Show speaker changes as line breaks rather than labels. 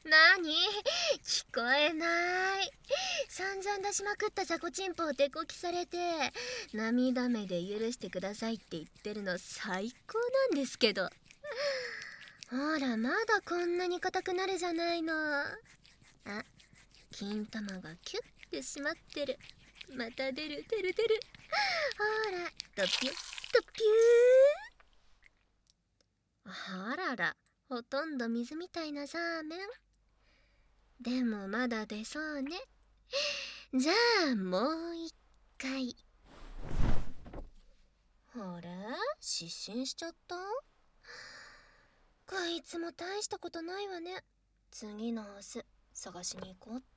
なに、聞こえない。散々出しまくった雑魚チンポを手こきされて、涙目で許してくださいって言ってるの最高なんですけど。ほら、まだこんなに硬くなるじゃないの。あ、金玉がキュッてしまってる。また出る。ほら、とぴゅっとぴゅー。あらら、ほとんど水みたいなザーメン。でもまだ出そうね。じゃあもう一回。あれ、失神しちゃった？こいつも大したことないわね。次のオス探しに行こうっ